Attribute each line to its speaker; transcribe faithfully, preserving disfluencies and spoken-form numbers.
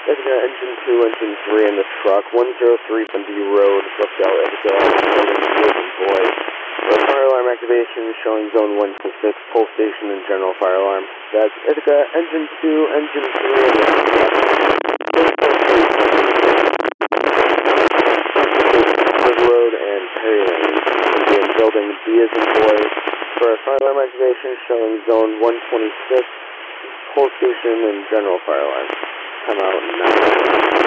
Speaker 1: Ithaca, engine two, engine three in the truck, one oh three Bundy Road, Brookdale, Ithaca, building boy. The fire alarm activation showing zone one two six, pole station and general fire alarm. That's Ithaca, engine two, engine three in the truck, Wood Road and Perry Lane. Again, building B as in boy. For fire alarm activation showing zone one twenty-six, pole station and general fire alarm. Come out now.